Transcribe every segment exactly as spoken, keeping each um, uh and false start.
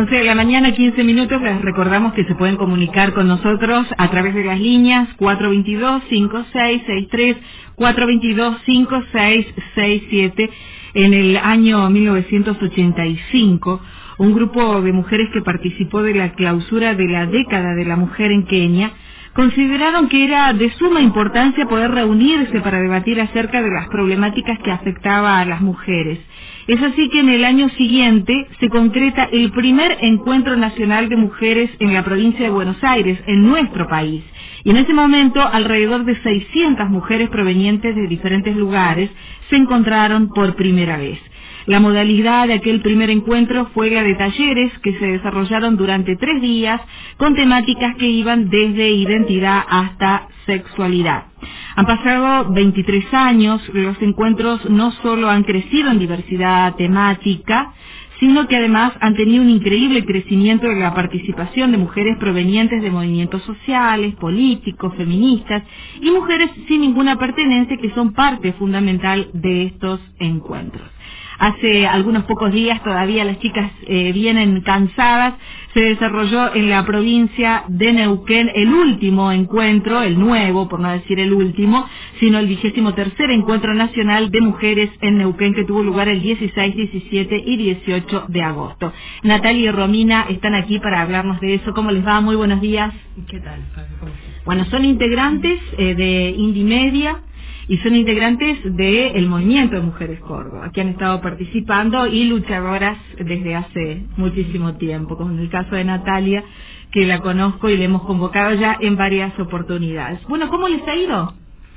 once de la mañana, quince minutos. Les recordamos que se pueden comunicar con nosotros a través de las líneas cuatro dos dos, cinco seis seis tres, cuatro dos dos, cinco seis seis siete. En el año mil novecientos ochenta y cinco, un grupo de mujeres que participó de la clausura de la década de la mujer en Kenia consideraron que era de suma importancia poder reunirse para debatir acerca de las problemáticas que afectaban a las mujeres. Es así que en el año siguiente se concreta el primer encuentro nacional de mujeres en la provincia de Buenos Aires, en nuestro país. Y en ese momento, alrededor de seiscientas mujeres provenientes de diferentes lugares se encontraron por primera vez. La modalidad de aquel primer encuentro fue la de talleres que se desarrollaron durante tres días con temáticas que iban desde identidad hasta sexualidad. Han pasado veintitrés años, los encuentros no solo han crecido en diversidad temática, sino que además han tenido un increíble crecimiento de la participación de mujeres provenientes de movimientos sociales, políticos, feministas y mujeres sin ninguna pertenencia que son parte fundamental de estos encuentros. Hace algunos pocos días, todavía las chicas eh, vienen cansadas, se desarrolló en la provincia de Neuquén el último encuentro, el nuevo, por no decir el último, sino el vigésimo tercer encuentro nacional de mujeres en Neuquén, que tuvo lugar el dieciséis, diecisiete y dieciocho de agosto. Natalia y Romina están aquí para hablarnos de eso. ¿Cómo les va? Muy buenos días. ¿Qué tal, Fabio? ¿Cómo estás? Bueno, son integrantes eh, de Indimedia y son integrantes del Movimiento de Mujeres Córdoba, que han estado participando y luchadoras desde hace muchísimo tiempo, como en el caso de Natalia, que la conozco y la hemos convocado ya en varias oportunidades. Bueno, ¿cómo les ha ido?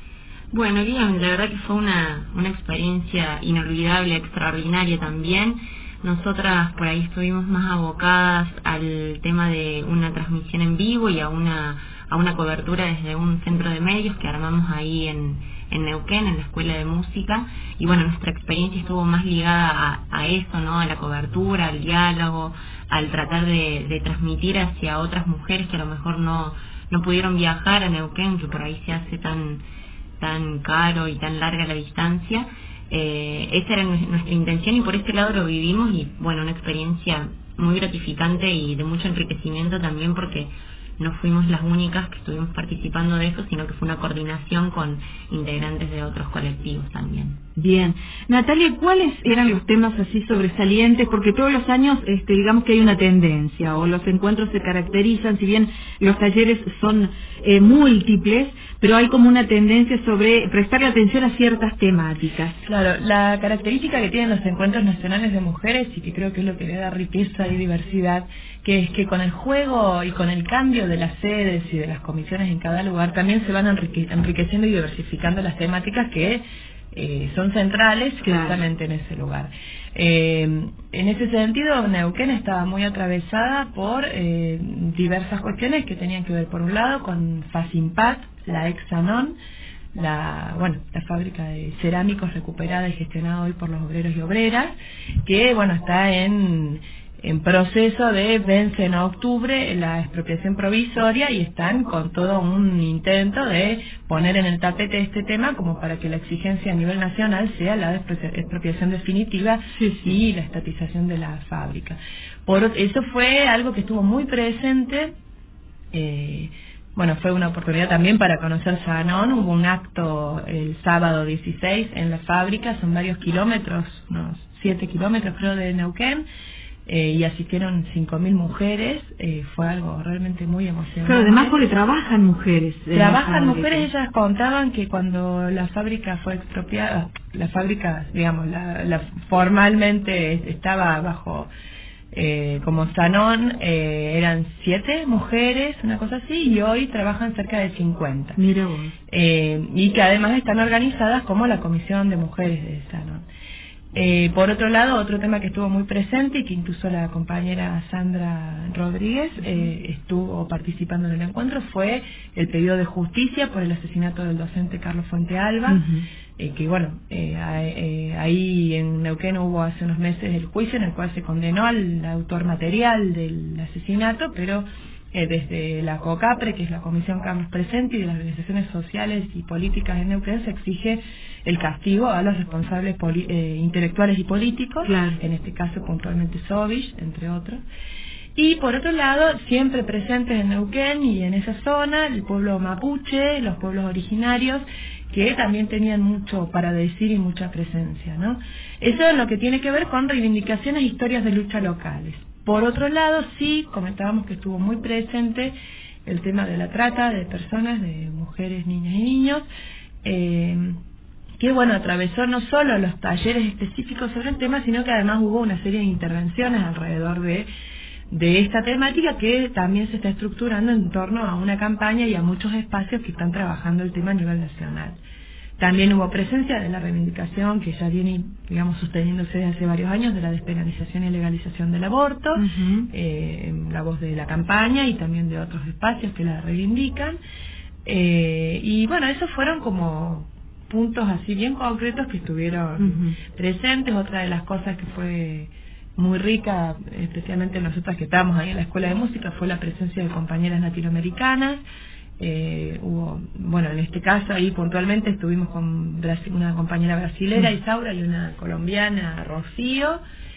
Bueno, bien, la verdad que fue una, una experiencia inolvidable, extraordinaria también. Nosotras por ahí estuvimos más abocadas al tema de una transmisión en vivo y a una, a una cobertura desde un centro de medios que armamos ahí en en Neuquén, en la Escuela de Música, y bueno, nuestra experiencia estuvo más ligada a, a eso, ¿no? A la cobertura, al diálogo, al tratar de, de transmitir hacia otras mujeres que a lo mejor no, no pudieron viajar a Neuquén, que por ahí se hace tan, tan caro y tan larga la distancia. Eh, esa era nuestra intención y por este lado lo vivimos y bueno, una experiencia muy gratificante y de mucho enriquecimiento también porque no fuimos las únicas que estuvimos participando de eso, sino que fue una coordinación con integrantes de otros colectivos también. Bien. Natalia, ¿cuáles eran los temas así sobresalientes? Porque todos los años, este, digamos que hay una tendencia, o los encuentros se caracterizan, si bien los talleres son eh, múltiples, pero hay como una tendencia sobre prestarle atención a ciertas temáticas. Claro, la característica que tienen los encuentros nacionales de mujeres, y que creo que es lo que le da riqueza y diversidad, que es que con el juego y con el cambio de las sedes y de las comisiones en cada lugar, también se van enrique- enriqueciendo y diversificando las temáticas que eh, son centrales justamente en ese lugar. Eh, en ese sentido, Neuquén estaba muy atravesada por eh, diversas cuestiones que tenían que ver, por un lado, con Facimpat, la ex Sanon, la bueno la fábrica de cerámicos recuperada y gestionada hoy por los obreros y obreras, que bueno está en en proceso de vence en octubre la expropiación provisoria y están con todo un intento de poner en el tapete este tema como para que la exigencia a nivel nacional sea la expropiación definitiva sí, sí. y la estatización de la fábrica. Por eso fue algo que estuvo muy presente. eh, Bueno, fue una oportunidad también para conocer Sanon. Hubo un acto el sábado dieciséis en la fábrica, son varios kilómetros, unos siete kilómetros creo de Neuquén, eh, y asistieron cinco mil mujeres. Eh, fue algo realmente muy emocionante. Pero además porque trabajan mujeres. Trabajan mujeres, ellas contaban que cuando la fábrica fue expropiada, la fábrica, digamos, la, la formalmente estaba bajo... Eh, como Sanon, eh, eran siete mujeres, una cosa así, y hoy trabajan cerca de cincuenta. Mira vos. Eh, y que además están organizadas como la Comisión de Mujeres de Sanon. Eh, por otro lado, otro tema que estuvo muy presente y que incluso la compañera Sandra Rodríguez eh, estuvo participando en el encuentro fue el pedido de justicia por el asesinato del docente Carlos Fuente Alba. Uh-huh. Eh, que bueno, eh, eh, ahí en Neuquén hubo hace unos meses el juicio en el cual se condenó al autor material del asesinato, pero eh, desde la COCAPRE, que es la Comisión Carlos Presente, y de las organizaciones sociales y políticas en Neuquén se exige el castigo a los responsables poli- eh, intelectuales y políticos, claro. En este caso puntualmente Sovich, entre otros. Y por otro lado, siempre presentes en Neuquén y en esa zona, el pueblo mapuche, los pueblos originarios, que también tenían mucho para decir y mucha presencia, ¿no? Eso es lo que tiene que ver con reivindicaciones e historias de lucha locales. Por otro lado, sí, comentábamos que estuvo muy presente el tema de la trata de personas, de mujeres, niñas y niños, eh, que bueno, atravesó no solo los talleres específicos sobre el tema, sino que además hubo una serie de intervenciones alrededor de de esta temática que también se está estructurando en torno a una campaña y a muchos espacios que están trabajando el tema a nivel nacional. También hubo presencia de la reivindicación que ya viene, digamos, sosteniéndose desde hace varios años de la despenalización y legalización del aborto, uh-huh. eh, la voz de la campaña y también de otros espacios que la reivindican. Eh, y bueno, esos fueron como puntos así bien concretos que estuvieron uh-huh. presentes. Otra de las cosas que fue muy rica, especialmente nosotras que estábamos ahí en la escuela de música, fue la presencia de compañeras latinoamericanas. Eh, hubo, bueno, en este caso ahí puntualmente estuvimos con Brasil, una compañera brasilera, Isaura, y una colombiana, Rocío,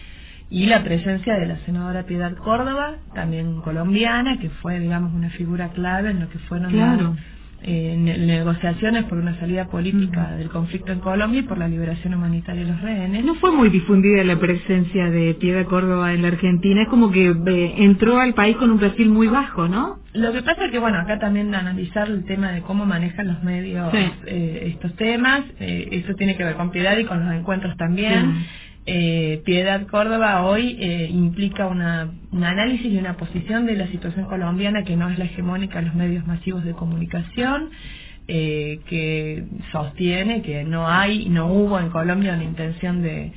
y la presencia de la senadora Piedad Córdoba, también colombiana, que fue, digamos, una figura clave en lo que fueron claro. las eh, negociaciones por una salida política uh-huh. del conflicto en Colombia y por la liberación humanitaria de los rehenes. No fue muy difundida la presencia de Piedad Córdoba en la Argentina, es como que eh, entró al país con un perfil muy bajo, ¿no? Lo que pasa es que, bueno, acá también analizar el tema de cómo manejan los medios sí. eh, estos temas, eh, eso tiene que ver con Piedad y con los encuentros también. Sí. Eh, Piedad Córdoba hoy eh, implica una, un análisis y una posición de la situación colombiana que no es la hegemónica en los medios masivos de comunicación, eh, que sostiene que no hay, no hubo en Colombia una intención de,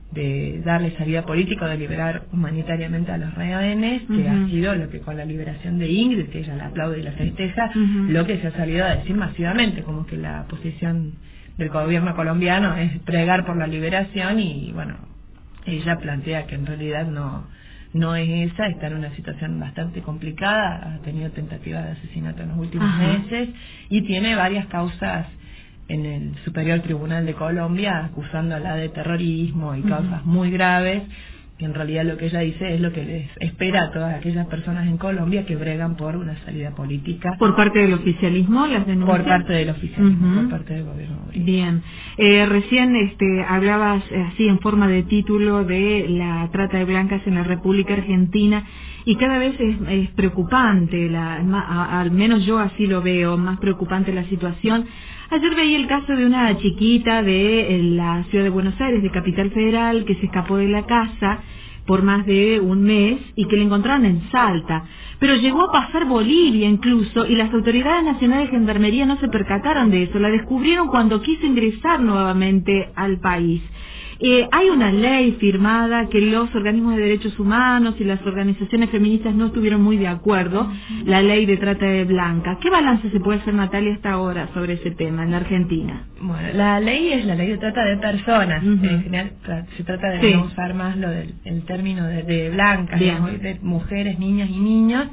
de darle salida política o de liberar humanitariamente a los rehenes, que uh-huh. ha sido lo que con la liberación de Ingrid, que ella la aplaude y la festeja, uh-huh. lo que se ha salido a decir masivamente, como que la posición del gobierno colombiano es pregar por la liberación y bueno, ella plantea que en realidad no no es esa, está en una situación bastante complicada, ha tenido tentativa de asesinato en los últimos Ajá. meses y tiene varias causas en el Superior Tribunal de Colombia acusándola de terrorismo y causas uh-huh. muy graves, que en realidad lo que ella dice es lo que les espera a todas aquellas personas en Colombia que bregan por una salida política. ¿Por parte del oficialismo las denuncias? Por parte del oficialismo, uh-huh. por parte del gobierno. Bien. Eh, recién este, hablabas así en forma de título de la trata de blancas en la República Argentina y cada vez es, es preocupante, la, a, al menos yo así lo veo, más preocupante la situación. Ayer veía el caso de una chiquita de la ciudad de Buenos Aires, de Capital Federal, que se escapó de la casa por más de un mes y que la encontraron en Salta. Pero llegó a pasar Bolivia incluso y las autoridades nacionales de gendarmería no se percataron de eso. La descubrieron cuando quiso ingresar nuevamente al país. Eh, hay una ley firmada que los organismos de derechos humanos y las organizaciones feministas no estuvieron muy de acuerdo, la ley de trata de blancas. ¿Qué balance se puede hacer, Natalia, hasta ahora sobre ese tema en la Argentina? Bueno, la ley es la ley de trata de personas. Uh-huh. En general se trata de sí. no usar más lo del el término de, de blancas, ¿no? De mujeres, niñas y niños.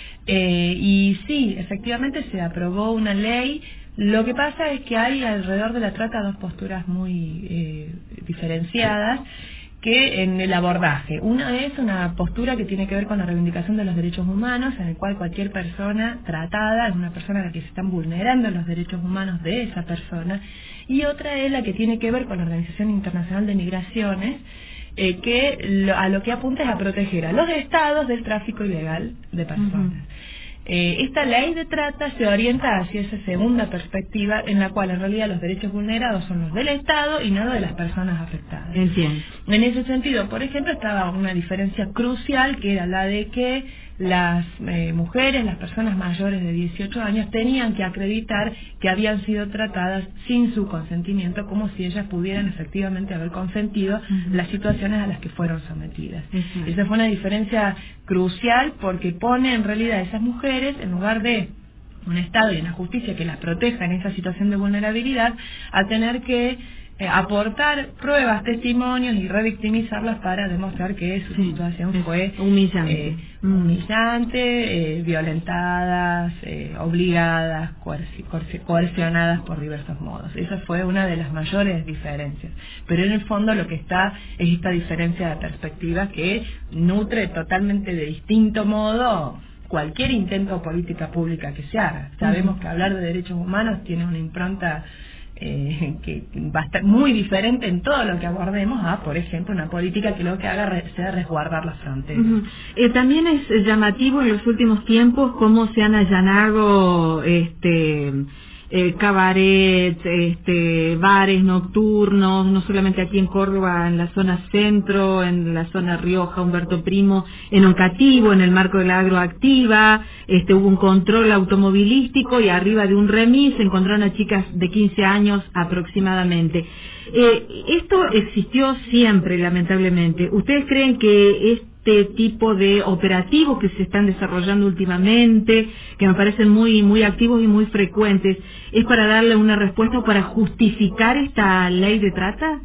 Eh, y sí, efectivamente se aprobó una ley. Lo que pasa es que hay alrededor de la trata dos posturas muy eh, diferenciadas que en el abordaje. Una es una postura que tiene que ver con la reivindicación de los derechos humanos, en el cual cualquier persona tratada es una persona a la que se están vulnerando los derechos humanos de esa persona, y otra es la que tiene que ver con la Organización Internacional de Migraciones, eh, que lo, a lo que apunta es a proteger a los estados del tráfico ilegal de personas. Uh-huh. Eh, esta ley de trata se orienta hacia esa segunda perspectiva en la cual en realidad los derechos vulnerados son los del Estado y no los de las personas afectadas. Entiendo. En ese sentido, por ejemplo, estaba una diferencia crucial que era la de que las eh, mujeres, las personas mayores de dieciocho años tenían que acreditar que habían sido tratadas sin su consentimiento, como si ellas pudieran efectivamente haber consentido uh-huh. las situaciones a las que fueron sometidas. Uh-huh. Esa fue una diferencia crucial porque pone en realidad a esas mujeres, en lugar de un Estado y una justicia que las proteja en esa situación de vulnerabilidad, a tener que eh, aportar pruebas, testimonios y revictimizarlas para demostrar que su sí, situación fue humillante, eh, humillante eh, violentadas, eh, obligadas, coerci coerci coercionadas por diversos modos. Esa fue una de las mayores diferencias. Pero en el fondo lo que está es esta diferencia de perspectiva que nutre totalmente de distinto modo cualquier intento de política pública que se haga. Sabemos uh-huh. que hablar de derechos humanos tiene una impronta eh, que va a estar muy diferente en todo lo que abordemos a, por ejemplo, una política que lo que haga re sea resguardar las fronteras. Uh-huh. eh, también es llamativo en los últimos tiempos cómo se han allanado este Eh, cabaret, este, bares nocturnos, no solamente aquí en Córdoba, en la zona centro, en la zona Rioja, Humberto Primo, en Oncativo, en el marco de la agroactiva, este, hubo un control automovilístico y arriba de un remis se encontraron a chicas de quince años aproximadamente. Eh, esto existió siempre, lamentablemente. ¿Ustedes creen que este tipo de operativos que se están desarrollando últimamente, que me parecen muy muy activos y muy frecuentes, es para darle una respuesta o para justificar esta ley de trata?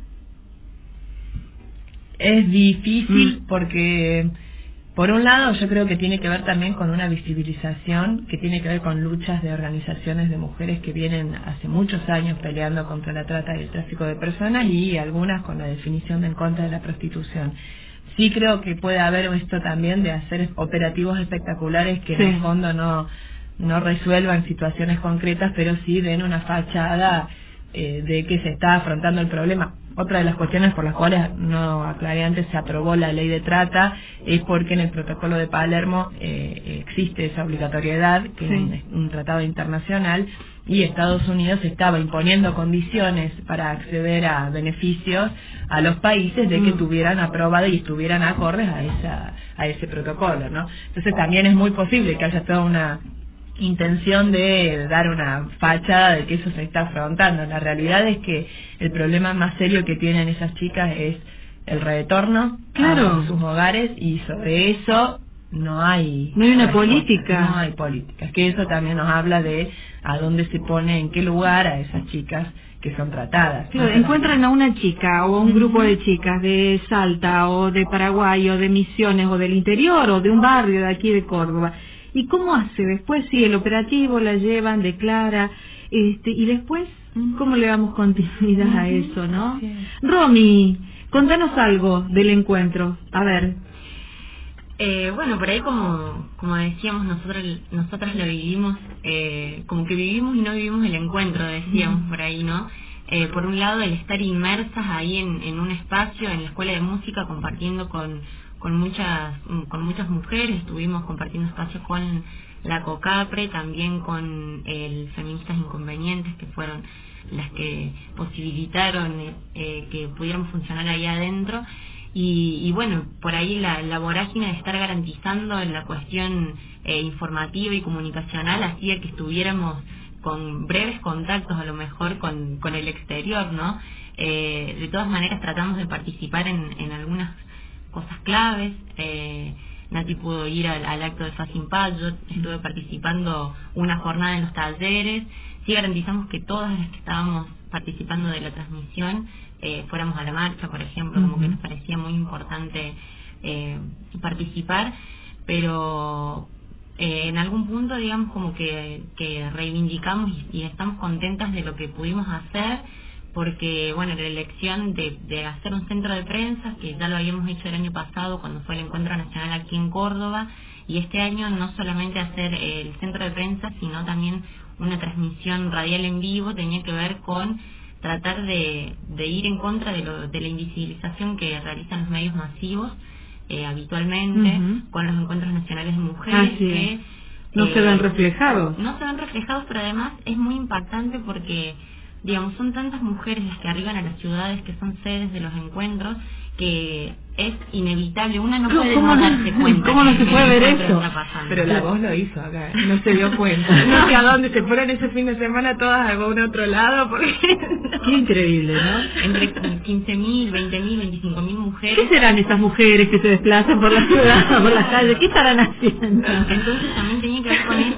Es difícil mm. porque, por un lado, yo creo que tiene que ver también con una visibilización, que tiene que ver con luchas de organizaciones de mujeres que vienen hace muchos años peleando contra la trata y el tráfico de personas, y algunas con la definición de en contra de la prostitución. Sí creo que puede haber esto también de hacer operativos espectaculares que sí. en el fondo no, no resuelvan situaciones concretas, pero sí den una fachada eh, de que se está afrontando el problema. Otra de las cuestiones por las cuales, no aclaré antes, se aprobó la ley de trata es porque en el protocolo de Palermo eh, existe esa obligatoriedad, que sí. es un, un tratado internacional, y Estados Unidos estaba imponiendo condiciones para acceder a beneficios a los países de que mm. tuvieran aprobada y estuvieran acordes a esa a ese protocolo, ¿no? Entonces también es muy posible que haya toda una intención de dar una fachada de que eso se está afrontando. La realidad es que el problema más serio que tienen esas chicas es el retorno claro. a sus hogares, y sobre eso no hay no hay una política no hay política. Es que eso también nos habla de a dónde se pone, en qué lugar a esas chicas que son tratadas. Claro, ¿no? Encuentran a una chica o a un uh-huh. grupo de chicas de Salta o de Paraguay o de Misiones o del interior o de un barrio de aquí de Córdoba. ¿Y cómo hace? Después sí, el operativo la llevan, declara, este, y después, ¿cómo le damos continuidad uh-huh. a eso, no? Sí. Romy, contanos algo del encuentro, a ver. Eh, bueno, por ahí como como decíamos, nosotros nosotras lo vivimos, eh, como que vivimos y no vivimos el encuentro, decíamos uh-huh. por ahí, ¿no? Eh, por un lado, el estar inmersas ahí en, en un espacio, en la escuela de música, compartiendo con con muchas con muchas mujeres, estuvimos compartiendo espacios con la COCAPRE, también con el Feministas Inconvenientes, que fueron las que posibilitaron eh, que pudiéramos funcionar ahí adentro. Y, y bueno, por ahí la, la vorágine de estar garantizando en la cuestión eh, informativa y comunicacional hacía que estuviéramos con breves contactos a lo mejor con, con el exterior, ¿no? Eh, de todas maneras tratamos de participar en, en algunas cosas claves. eh, Nati pudo ir al, al acto de Facin Payot, estuve participando una jornada en los talleres. Sí garantizamos que todas las que estábamos participando de la transmisión eh, fuéramos a la marcha, por ejemplo, como uh-huh. que nos parecía muy importante eh, participar, pero eh, en algún punto, digamos, como que, que reivindicamos y, y estamos contentas de lo que pudimos hacer, porque, bueno, la elección de, de hacer un centro de prensa, que ya lo habíamos hecho el año pasado cuando fue el Encuentro Nacional aquí en Córdoba, y este año no solamente hacer el centro de prensa, sino también una transmisión radial en vivo, tenía que ver con tratar de, de ir en contra de, lo, de la invisibilización que realizan los medios masivos eh, habitualmente, uh-huh. con los encuentros nacionales de mujeres, ah, sí. que no eh, se ven reflejados. No se ven reflejados, pero además es muy impactante porque, digamos, son tantas mujeres las que arriban a las ciudades que son sedes de los encuentros, que es inevitable, una no puede no darse cuenta. ¿Cómo no se puede ver eso? Pero la voz lo hizo acá, no se dio cuenta. No sé a dónde se fueron ese fin de semana todas a algún otro lado, porque... Qué increíble, ¿no? Entre quince mil, veinte mil, veinticinco mil mujeres. ¿Qué serán esas mujeres que se desplazan por la ciudad, por las calles? ¿Qué estarán haciendo? Entonces también tenía que ver con eso, la cuestión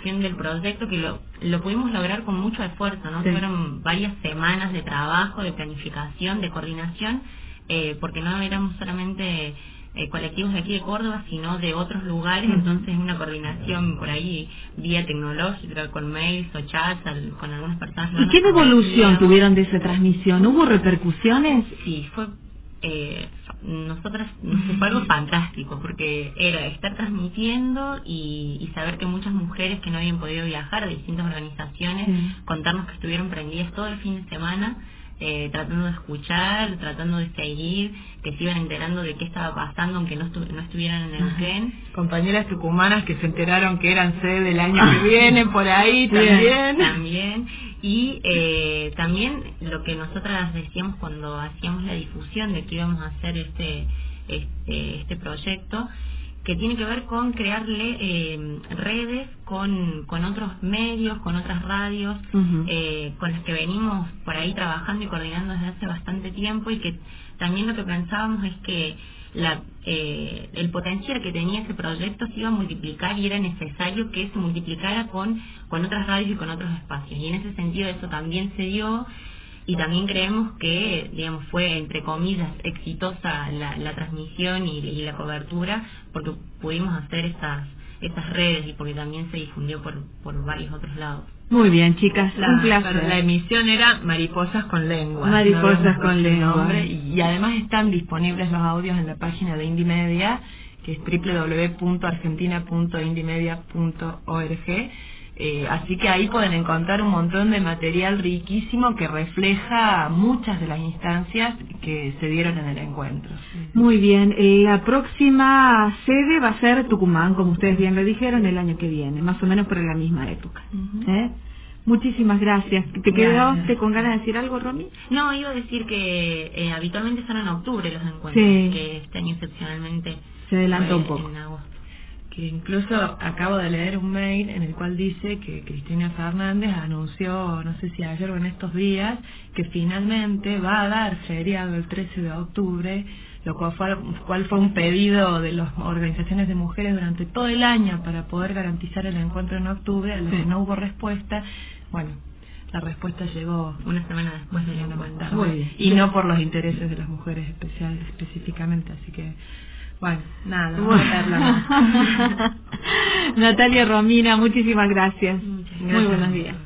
conclusión del proyecto, que lo, lo pudimos lograr con mucho esfuerzo, ¿no? Sí. Fueron varias semanas de trabajo, de planificación, de coordinación, eh, porque no éramos solamente eh, colectivos de aquí de Córdoba, sino de otros lugares, uh-huh. Entonces una coordinación por ahí vía tecnológica, con mails o chats, al, con algunas personas. ¿Y qué evolución tuvieron de esa transmisión? ¿Hubo repercusiones? Sí, fue... Eh, nosotras nos fue algo fantástico, porque era estar transmitiendo y, y saber que muchas mujeres que no habían podido viajar de distintas organizaciones, sí. Contarnos que estuvieron prendidas todo el fin de semana, eh, tratando de escuchar, tratando de seguir, que se iban enterando de qué estaba pasando aunque no, estu no estuvieran en el Neuquén. Compañeras tucumanas que se enteraron que eran sede del año que viene por ahí también. También. Y eh, también lo que nosotras decíamos cuando hacíamos la difusión de que íbamos a hacer este este, este proyecto, que tiene que ver con crearle eh, redes con, con otros medios, con otras radios, uh-huh. eh, con las que venimos por ahí trabajando y coordinando desde hace bastante tiempo, y que también lo que pensábamos es que la, eh, el potencial que tenía ese proyecto se iba a multiplicar, y era necesario que se multiplicara con, con otras radios y con otros espacios, y en ese sentido eso también se dio. Y también creemos que, digamos, fue, entre comillas, exitosa la, la transmisión y, y la cobertura, porque pudimos hacer estas estas redes y porque también se difundió por, por varios otros lados. Muy bien, chicas, la, un placer. La emisión era Mariposas con Lengua. Mariposas no con Lengua. Y, y además están disponibles los audios en la página de Indimedia, que es doble u doble u doble u punto argentina punto indimedia punto org. Eh, así que ahí pueden encontrar un montón de material riquísimo que refleja muchas de las instancias que se dieron en el encuentro. Muy bien, la próxima sede va a ser Tucumán, como ustedes bien lo dijeron, el año que viene, más o menos por la misma época. Uh-huh. ¿Eh? Muchísimas gracias. ¿Te quedaste con ganas de decir algo, Romy? No, iba a decir que eh, habitualmente son en octubre los encuentros, sí. Que este año excepcionalmente se adelanta un poco. En agosto. Que incluso acabo de leer un mail en el cual dice que Cristina Fernández anunció, no sé si ayer o en estos días, que finalmente va a dar feriado el trece de octubre, lo cual fue, cual fue un pedido de las organizaciones de mujeres durante todo el año para poder garantizar el encuentro en octubre, a lo que no hubo respuesta. Bueno, la respuesta llegó una semana después de la tarde, y no por los intereses de las mujeres especial, específicamente, así que... Bueno, nada, vamos a verla. Natalia Romina, muchísimas gracias. Muchas gracias. Muy buenos días.